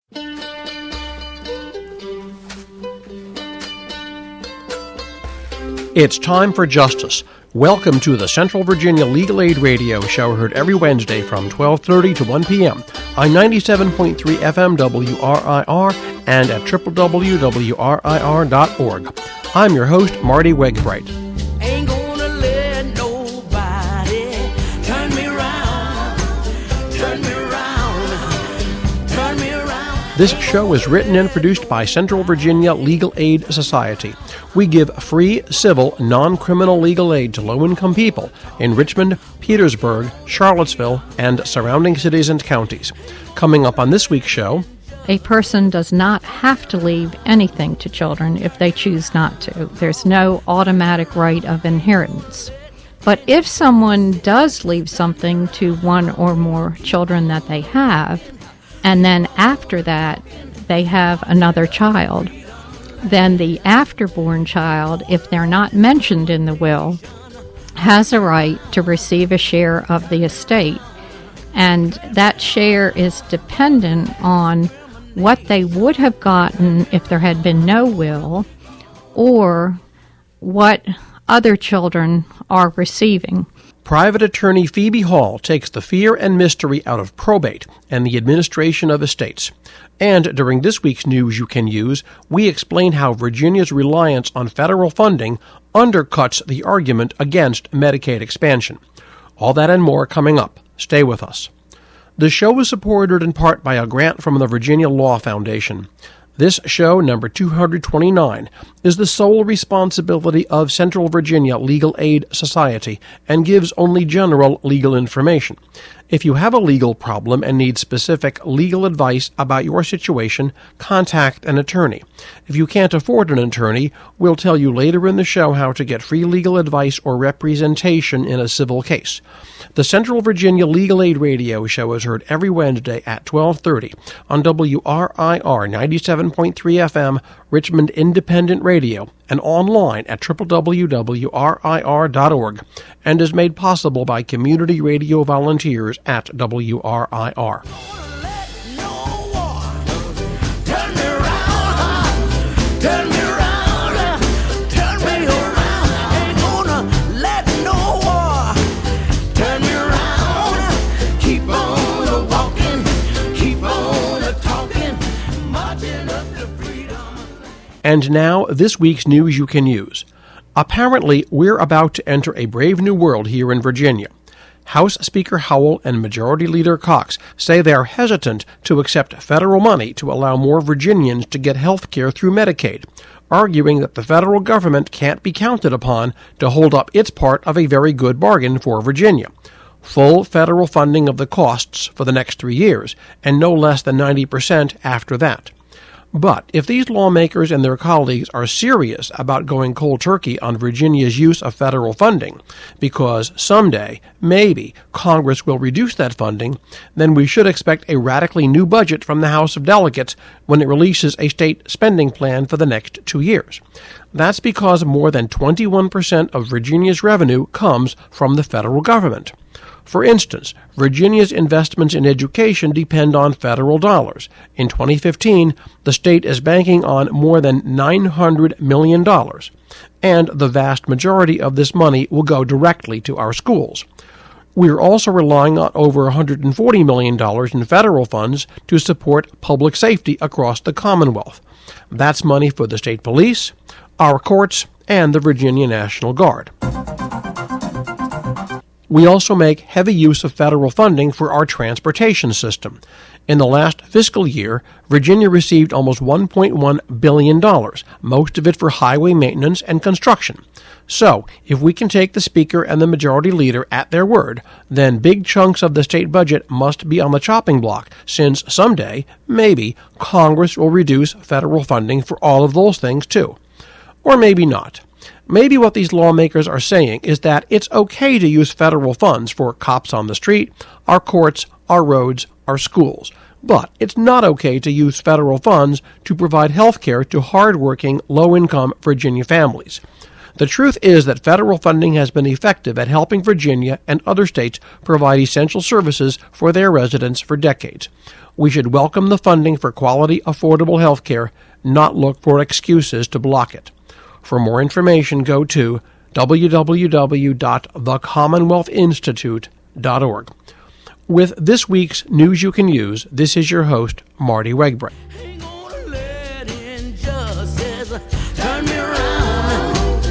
It's time for justice. Welcome to the Central Virginia Legal Aid Radio Show, heard every Wednesday from 12:30 to 1 p.m. on 97.3 FM WRIR and at www.wrir.org. I'm your host, Marty Wegbright. Ain't gonna let nobody turn me around, turn me around, turn me around. This show is written and produced by Central Virginia Legal Aid Society. We give free, civil, non-criminal legal aid to low-income people in Richmond, Petersburg, Charlottesville, and surrounding cities and counties. Coming up on this week's show, a person does not have to leave anything to children if they choose not to. There's no automatic right of inheritance. But if someone does leave something to one or more children that they have, and then after that they have another child, then the afterborn child, if they're not mentioned in the will, has a right to receive a share of the estate. And that share is dependent on what they would have gotten if there had been no will, or what other children are receiving. Private attorney Phoebe Hall takes the fear and mystery out of probate and the administration of estates. And during this week's News You Can Use, we explain how Virginia's reliance on federal funding undercuts the argument against Medicaid expansion. All that and more coming up. Stay with us. The show is supported in part by a grant from the Virginia Law Foundation. This show, number 229, is the sole responsibility of Central Virginia Legal Aid Society and gives only general legal information. If you have a legal problem and need specific legal advice about your situation, contact an attorney. If you can't afford an attorney, we'll tell you later in the show how to get free legal advice or representation in a civil case. The Central Virginia Legal Aid Radio Show is heard every Wednesday at 12:30 on WRIR 97.3 FM, Richmond Independent Radio, and online at www.wrir.org, and is made possible by community radio volunteers at WRIR. And now, this week's News You Can Use. Apparently, we're about to enter a brave new world here in Virginia. House Speaker Howell and Majority Leader Cox say they are hesitant to accept federal money to allow more Virginians to get health care through Medicaid, arguing that the federal government can't be counted upon to hold up its part of a very good bargain for Virginia. Full federal funding of the costs for the next 3 years, and no less than 90% after that. But if these lawmakers and their colleagues are serious about going cold turkey on Virginia's use of federal funding, because someday, maybe, Congress will reduce that funding, then we should expect a radically new budget from the House of Delegates when it releases a state spending plan for the next 2 years. That's because more than 21% of Virginia's revenue comes from the federal government. For instance, Virginia's investments in education depend on federal dollars. In 2015, the state is banking on more than $900 million, and the vast majority of this money will go directly to our schools. We're also relying on over $140 million in federal funds to support public safety across the Commonwealth. That's money for the state police, our courts, and the Virginia National Guard. We also make heavy use of federal funding for our transportation system. In the last fiscal year, Virginia received almost $1.1 billion, most of it for highway maintenance and construction. So, if we can take the Speaker and the Majority Leader at their word, then big chunks of the state budget must be on the chopping block, since someday, maybe, Congress will reduce federal funding for all of those things too. Or maybe not. Maybe what these lawmakers are saying is that it's okay to use federal funds for cops on the street, our courts, our roads, our schools. But it's not okay to use federal funds to provide health care to hardworking, low-income Virginia families. The truth is that federal funding has been effective at helping Virginia and other states provide essential services for their residents for decades. We should welcome the funding for quality, affordable health care, not look for excuses to block it. For more information, go to www.thecommonwealthinstitute.org. With this week's News You Can Use, this is your host, Marty Wegbrand. Ain't gonna let injustice turn me around,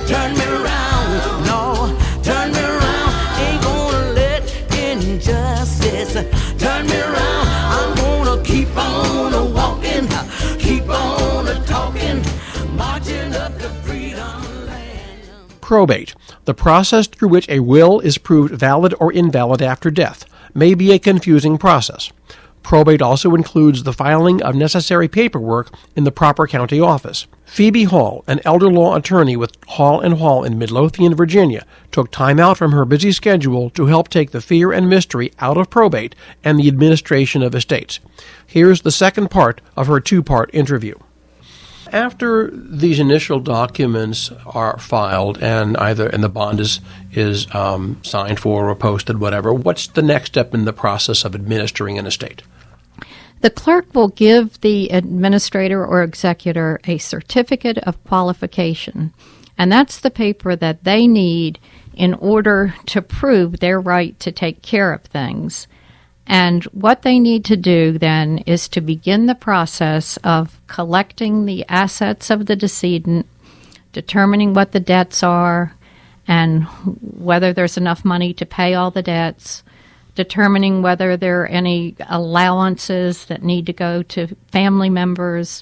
no, turn me around. Ain't gonna let injustice turn me around. I'm gonna keep on walking, keep on talking, marching up to freedom land. Probate, the process through which a will is proved valid or invalid after death, may be a confusing process. Probate also includes the filing of necessary paperwork in the proper county office. Phoebe Hall, an elder law attorney with Hall & Hall in Midlothian, Virginia, took time out from her busy schedule to help take the fear and mystery out of probate and the administration of estates. Here's the second part of her two-part interview. After these initial documents are filed and the bond is signed for or posted, whatever, what's the next step in the process of administering an estate? The clerk will give the administrator or executor a certificate of qualification, and that's the paper that they need in order to prove their right to take care of things. And what they need to do then is to begin the process of collecting the assets of the decedent, determining what the debts are, and whether there's enough money to pay all the debts, determining whether there are any allowances that need to go to family members,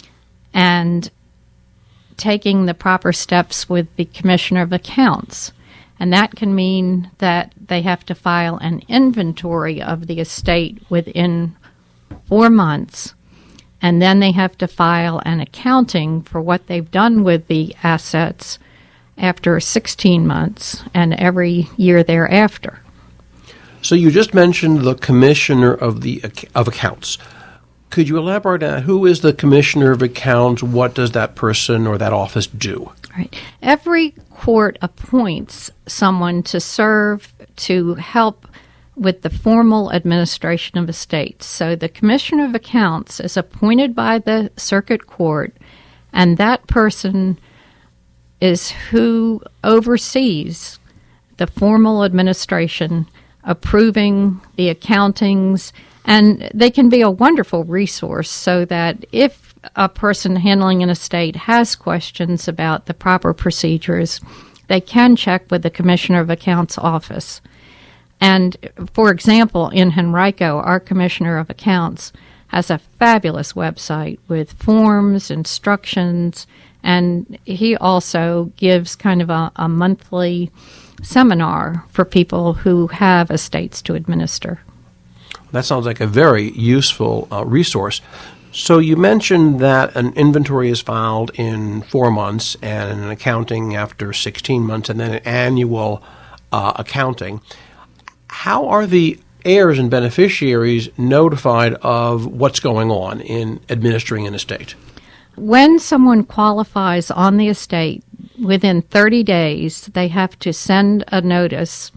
and taking the proper steps with the Commissioner of Accounts. And that can mean that they have to file an inventory of the estate within 4 months, and then they have to file an accounting for what they've done with the assets after 16 months and every year thereafter. So you just mentioned the Commissioner of Accounts. Could you elaborate on that? Who is the Commissioner of Accounts? What does that person or that office do? Right. Every court appoints someone to serve to help with the formal administration of estates. So the Commissioner of Accounts is appointed by the circuit court, and that person is who oversees the formal administration, approving the accountings, and they can be a wonderful resource so that if a person handling an estate has questions about the proper procedures, they can check with the Commissioner of Accounts office. And, for example, in Henrico, our Commissioner of Accounts has a fabulous website with forms, instructions, and he also gives kind of a monthly seminar for people who have estates to administer. That sounds like a very useful resource. So you mentioned that an inventory is filed in 4 months and an accounting after 16 months and then an annual accounting. How are the heirs and beneficiaries notified of what's going on in administering an estate? When someone qualifies on the estate, within 30 days, they have to send a notice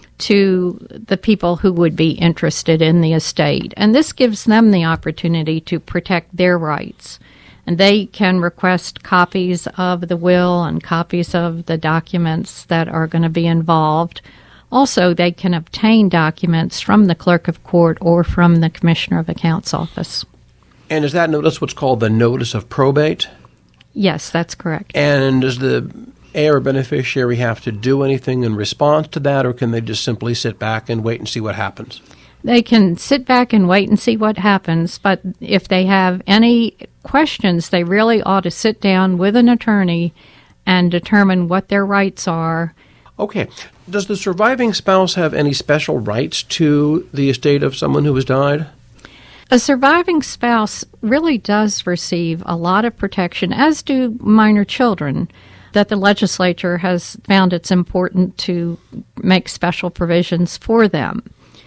to the people who would be interested in the estate. And this gives them the opportunity to protect their rights. And they can request copies of the will and copies of the documents that are going to be involved. Also, they can obtain documents from the clerk of court or from the Commissioner of Accounts office. And is that notice what's called the notice of probate? Yes, that's correct. And does the heir or beneficiary have to do anything in response to that, or can they just simply sit back and wait and see what happens? They can sit back and wait and see what happens, but if they have any questions, they really ought to sit down with an attorney and determine what their rights are. Okay. Does the surviving spouse have any special rights to the estate of someone who has died? A surviving spouse really does receive a lot of protection, as do minor children, that the legislature has found it's important to make special provisions for them.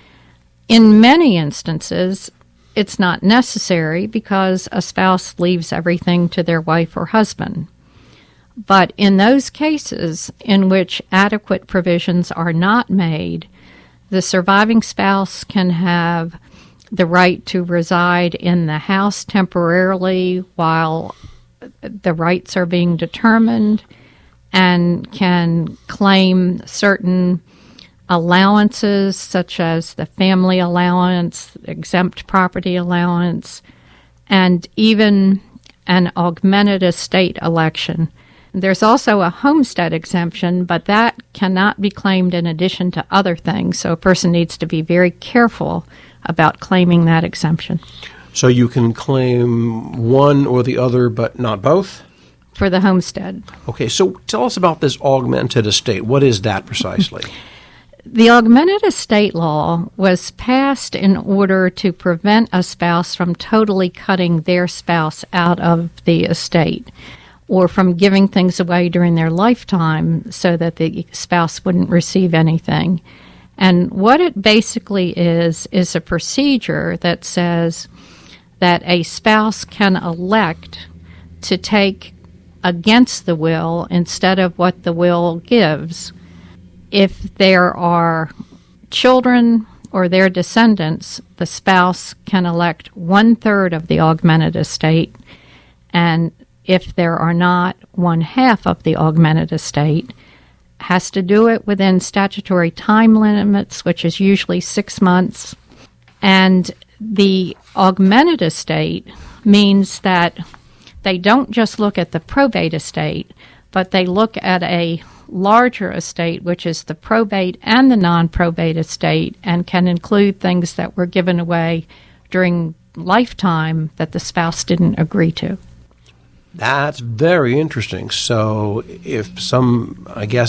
In many instances, it's not necessary because a spouse leaves everything to their wife or husband. But in those cases in which adequate provisions are not made, the surviving spouse can have the right to reside in the house temporarily while the rights are being determined, and can claim certain allowances such as the family allowance, exempt property allowance, and even an augmented estate election. There's also a homestead exemption, but that cannot be claimed in addition to other things, so a person needs to be very careful about claiming that exemption. So you can claim one or the other, but not both? For the homestead. Okay, so tell us about this augmented estate. What is that precisely? The augmented estate law was passed in order to prevent a spouse from totally cutting their spouse out of the estate, or from giving things away during their lifetime so that the spouse wouldn't receive anything. And what it basically is a procedure that says that a spouse can elect to take against the will instead of what the will gives. If there are children or their descendants, the spouse can elect 1/3 of the augmented estate, and if there are not, 1/2 of the augmented estate. Has to do it within statutory time limits, which is usually 6 months. And the augmented estate means that they don't just look at the probate estate, but they look at a larger estate, which is the probate and the non-probate estate, and can include things that were given away during lifetime that the spouse didn't agree to. That's very interesting. So if some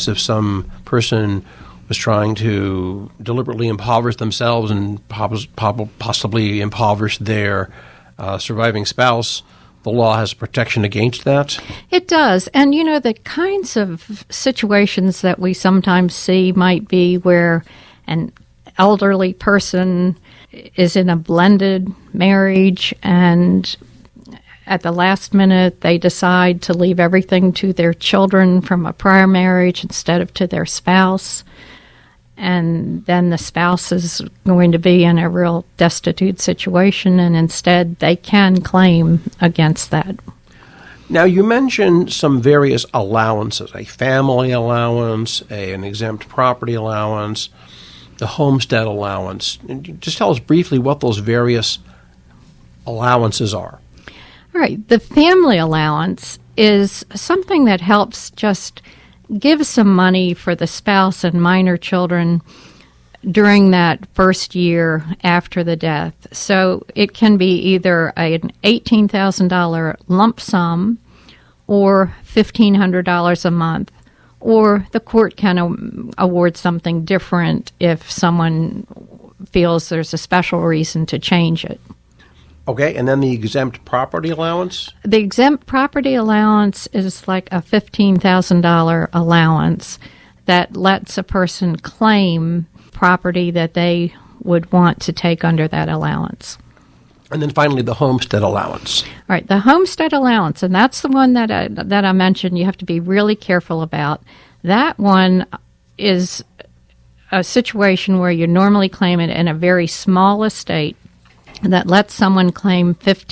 person was trying to deliberately impoverish themselves and possibly impoverish their surviving spouse, the law has protection against that? It does. And, the kinds of situations that we sometimes see might be where an elderly person is in a blended marriage and at the last minute they decide to leave everything to their children from a prior marriage instead of to their spouse. And then the spouse is going to be in a real destitute situation, and instead they can claim against that. Now, you mentioned some various allowances, a family allowance, an exempt property allowance, the homestead allowance. Just tell us briefly what those various allowances are. All right. The family allowance is something that helps just give some money for the spouse and minor children during that first year after the death. So it can be either an $18,000 lump sum or $1,500 a month, or the court can award something different if someone feels there's a special reason to change it. Okay, and then the exempt property allowance? The exempt property allowance is like a $15,000 allowance that lets a person claim property that they would want to take under that allowance. And then finally, the homestead allowance. All right, the homestead allowance, and that's the one that I mentioned you have to be really careful about. That one is a situation where you normally claim it in a very small estate that lets someone claim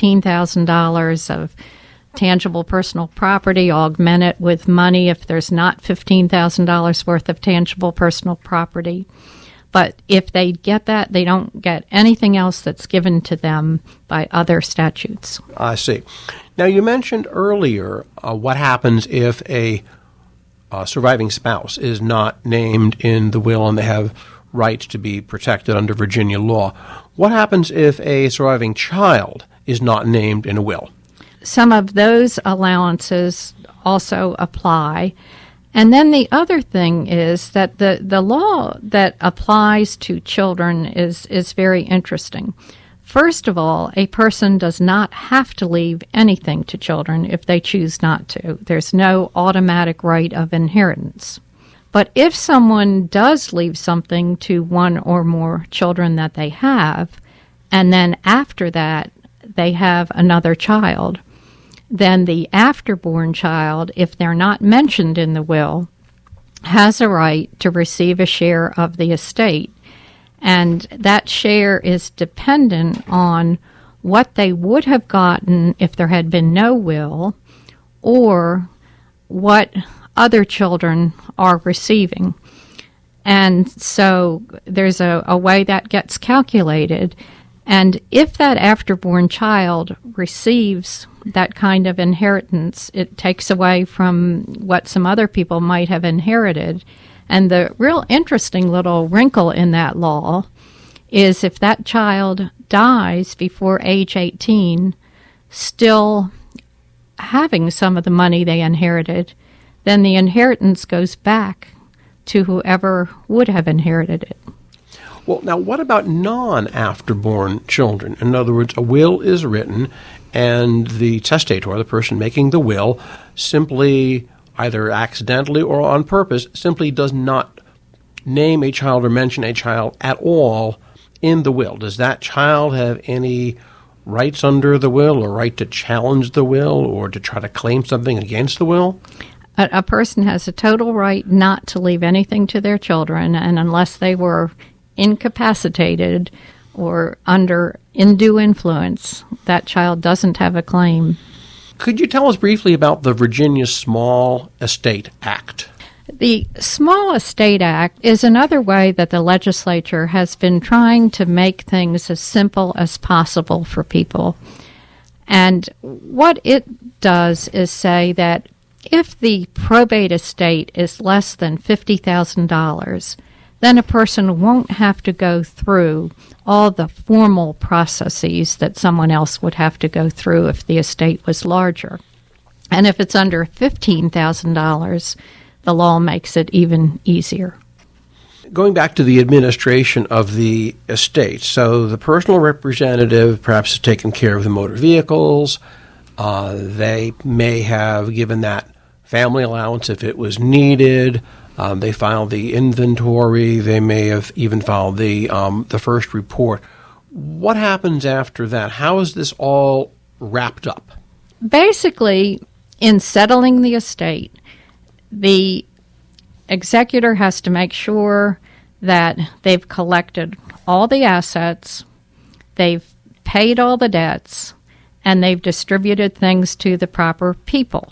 $15,000 of tangible personal property, augment it with money if there's not $15,000 worth of tangible personal property. But if they get that, they don't get anything else that's given to them by other statutes. I see. Now, you mentioned earlier what happens if a surviving spouse is not named in the will and they have rights to be protected under Virginia law. What happens if a surviving child is not named in a will? Some of those allowances also apply. And then the other thing is that the law that applies to children is very interesting. First of all, a person does not have to leave anything to children if they choose not to. There's no automatic right of inheritance. But if someone does leave something to one or more children that they have, and then after that they have another child, then the afterborn child, if they're not mentioned in the will, has a right to receive a share of the estate. And that share is dependent on what they would have gotten if there had been no will, or what other children are receiving. And so there's a way that gets calculated. And if that afterborn child receives that kind of inheritance, it takes away from what some other people might have inherited. And the real interesting little wrinkle in that law is if that child dies before age 18, still having some of the money they inherited, then the inheritance goes back to whoever would have inherited it. Well, now what about non-afterborn children? In other words, a will is written and the testator, the person making the will, simply, either accidentally or on purpose, simply does not name a child or mention a child at all in the will. Does that child have any rights under the will, or right to challenge the will, or to try to claim something against the will? A person has a total right not to leave anything to their children, and unless they were incapacitated or under undue influence, that child doesn't have a claim. Could you tell us briefly about the Virginia Small Estate Act? The Small Estate Act is another way that the legislature has been trying to make things as simple as possible for people. And what it does is say that if the probate estate is less than $50,000, then a person won't have to go through all the formal processes that someone else would have to go through if the estate was larger. And if it's under $15,000, the law makes it even easier. Going back to the administration of the estate, so the personal representative perhaps has taken care of the motor vehicles. They may have given that family allowance if it was needed. They filed the inventory. They may have even filed the first report. What happens after that? How is this all wrapped up? Basically, in settling the estate, the executor has to make sure that they've collected all the assets, they've paid all the debts, and they've distributed things to the proper people.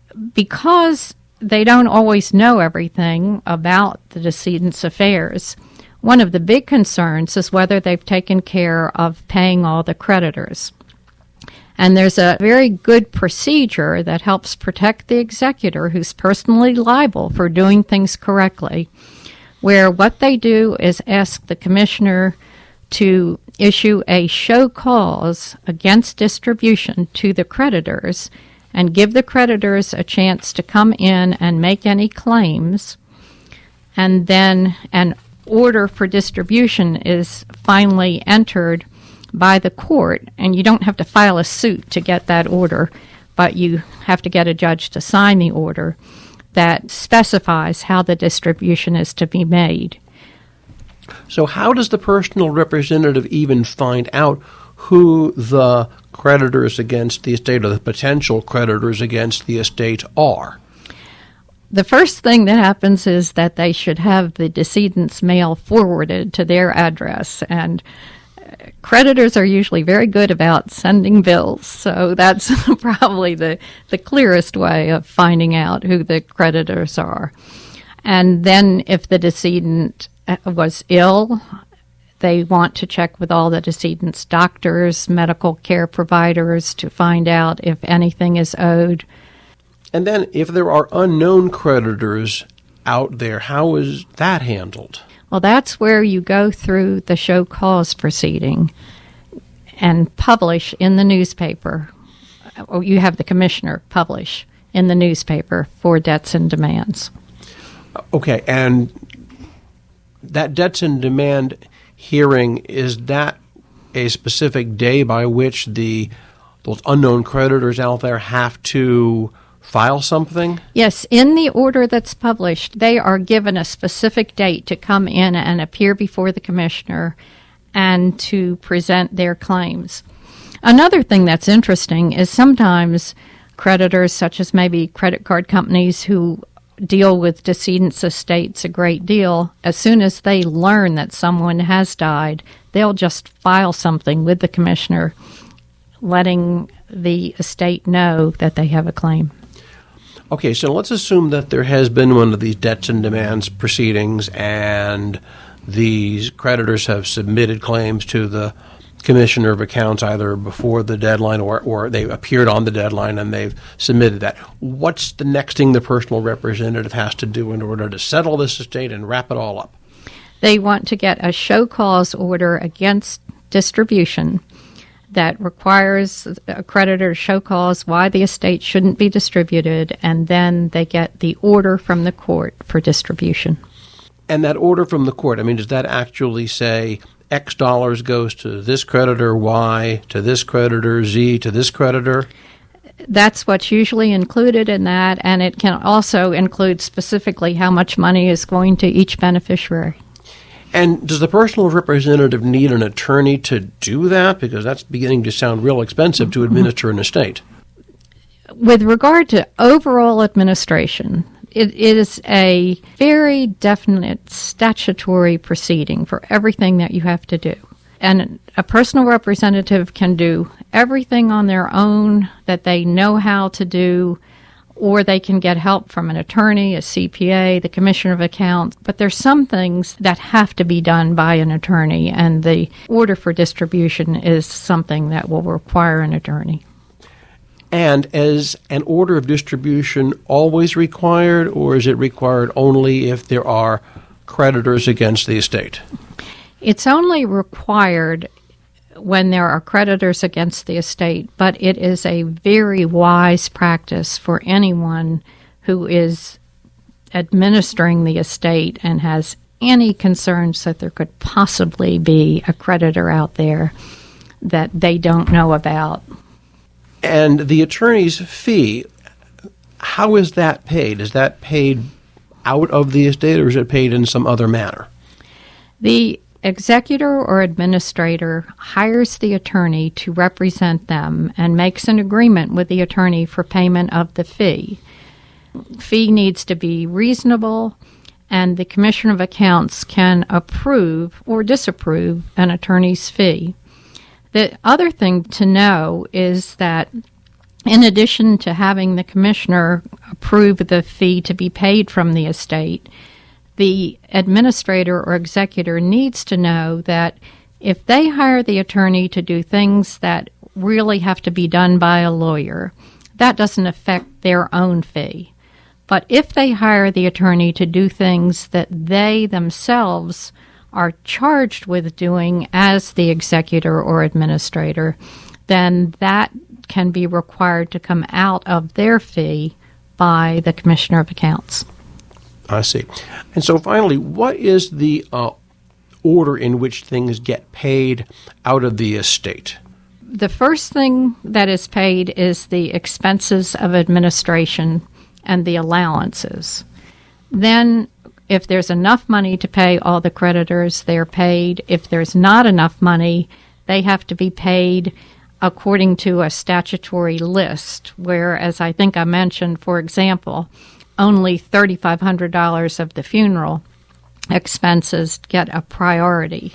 Because they don't always know everything about the decedent's affairs, one of the big concerns is whether they've taken care of paying all the creditors. And there's a very good procedure that helps protect the executor, who's personally liable for doing things correctly, where what they do is ask the commissioner to issue a show cause against distribution to the creditors and give the creditors a chance to come in and make any claims. And then an order for distribution is finally entered by the court, and you don't have to file a suit to get that order, but you have to get a judge to sign the order that specifies how the distribution is to be made. So how does the personal representative even find out who the creditors against the estate or the potential creditors against the estate are? The first thing that happens is that they should have the decedent's mail forwarded to their address, and creditors are usually very good about sending bills, so that's probably the clearest way of finding out who the creditors are. And then if the decedent was ill, they want to check with all the decedent's doctors, medical care providers, to find out if anything is owed. And then if there are unknown creditors out there, how is that handled? Well, that's where you go through the show cause proceeding and publish in the newspaper. Or you have the commissioner publish in the newspaper for debts and demands. Okay, and that debts and demand hearing, is that a specific day by which those unknown creditors out there have to file something? Yes, in the order that's published, they are given a specific date to come in and appear before the commissioner and to present their claims. Another thing that's interesting is sometimes creditors, such as maybe credit card companies who deal with decedents' estates a great deal. As soon as they learn that someone has died, they'll just file something with the commissioner letting the estate know that they have a claim. Okay, so let's assume that there has been one of these debts and demands proceedings and these creditors have submitted claims to the Commissioner of Accounts either before the deadline or they appeared on the deadline and they've submitted that. What's the next thing the personal representative has to do in order to settle this estate and wrap it all up? They want to get a show cause order against distribution that requires a creditor to show cause why the estate shouldn't be distributed, and then they get the order from the court for distribution. And that order from the court, I mean, does that actually say X dollars goes to this creditor, Y to this creditor, Z to this creditor? That's what's usually included in that, and it can also include specifically how much money is going to each beneficiary. And does the personal representative need an attorney to do that? Because that's beginning to sound real expensive to administer an estate. With regard to overall administration, it is a very definite statutory proceeding for everything that you have to do. And a personal representative can do everything on their own that they know how to do, or they can get help from an attorney, a CPA, the Commissioner of Accounts. But there's some things that have to be done by an attorney, and the order for distribution is something that will require an attorney. And is an order of distribution always required, or is it required only if there are creditors against the estate? It's only required when there are creditors against the estate, but it is a very wise practice for anyone who is administering the estate and has any concerns that there could possibly be a creditor out there that they don't know about. And the attorney's fee, how is that paid? Is that paid out of the estate, or is it paid in some other manner? The executor or administrator hires the attorney to represent them and makes an agreement with the attorney for payment of the fee. Fee needs to be reasonable, and the Commissioner of Accounts can approve or disapprove an attorney's fee. The other thing to know is that in addition to having the commissioner approve the fee to be paid from the estate, the administrator or executor needs to know that if they hire the attorney to do things that really have to be done by a lawyer, that doesn't affect their own fee. But if they hire the attorney to do things that they themselves are charged with doing as the executor or administrator, then that can be required to come out of their fee by the Commissioner of Accounts. I see. And so finally, what is the order in which things get paid out of the estate? The first thing that is paid is the expenses of administration and the allowances. Then, if there's enough money to pay all the creditors, they're paid. If there's not enough money, they have to be paid according to a statutory list, where, as I think I mentioned, for example, only $3,500 of the funeral expenses get a priority.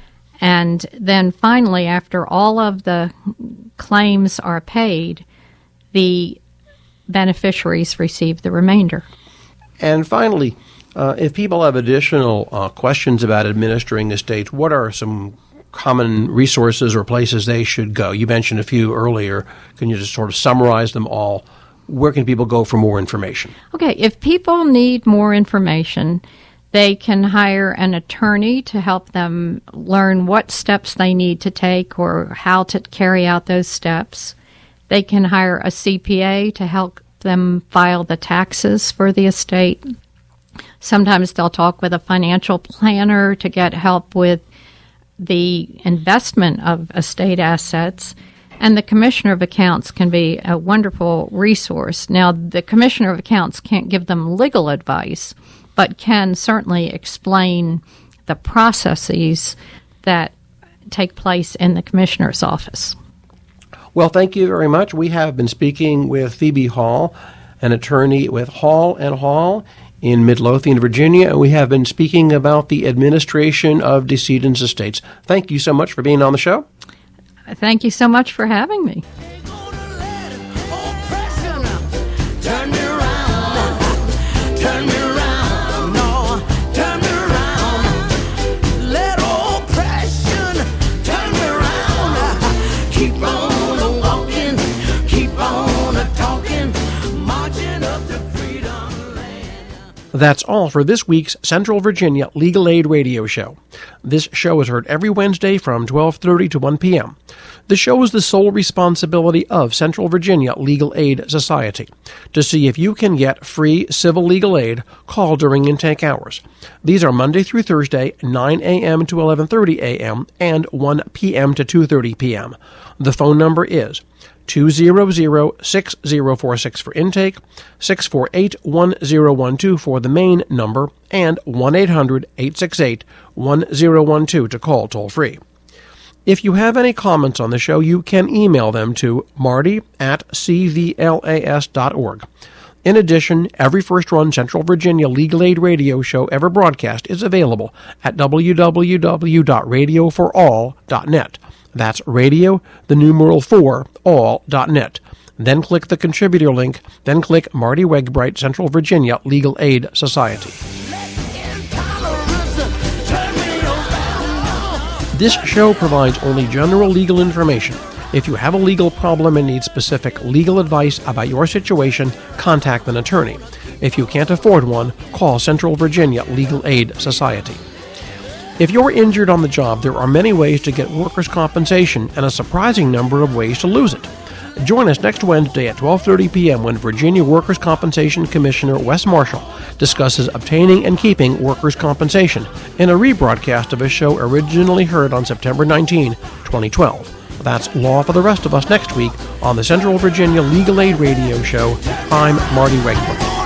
And then finally, after all of the claims are paid, the beneficiaries receive the remainder. And finally, if people have additional questions about administering estates, what are some common resources or places they should go? You mentioned a few earlier. Can you just sort of summarize them all? Where can people go for more information? Okay, if people need more information, they can hire an attorney to help them learn what steps they need to take or how to carry out those steps. They can hire a CPA to help them file the taxes for the estate. Sometimes they'll talk with a financial planner to get help with the investment of estate assets. And the Commissioner of Accounts can be a wonderful resource. Now, the Commissioner of Accounts can't give them legal advice, but can certainly explain the processes that take place in the Commissioner's office. Well, thank you very much. We have been speaking with Phoebe Hall, an attorney with Hall & Hall in Midlothian, Virginia, and we have been speaking about the administration of decedents' estates. Thank you so much for being on the show. Thank you so much for having me. That's all for this week's Central Virginia Legal Aid Radio Show. This show is heard every Wednesday from 12:30 to 1 p.m. The show is the sole responsibility of Central Virginia Legal Aid Society. To see if you can get free civil legal aid, call during intake hours. These are Monday through Thursday, 9 a.m. to 11:30 a.m. and 1 p.m. to 2:30 p.m. The phone number is 200-6046 for intake, 648-1012 for the main number, and 1-800-868-1012 to call toll-free. If you have any comments on the show, you can email them to marty@cvlas.org. In addition, every first-run Central Virginia Legal Aid radio show ever broadcast is available at www.radioforall.net. That's radio, the numeral 4, all.net. Then click the contributor link, then click Marty Wegbright, Central Virginia Legal Aid Society. This show provides only general legal information. If you have a legal problem and need specific legal advice about your situation, contact an attorney. If you can't afford one, call Central Virginia Legal Aid Society. If you're injured on the job, there are many ways to get workers' compensation and a surprising number of ways to lose it. Join us next Wednesday at 12:30 p.m. when Virginia Workers' Compensation Commissioner Wes Marshall discusses obtaining and keeping workers' compensation in a rebroadcast of a show originally heard on September 19, 2012. That's law for the rest of us next week on the Central Virginia Legal Aid Radio Show. I'm Marty Wegbright.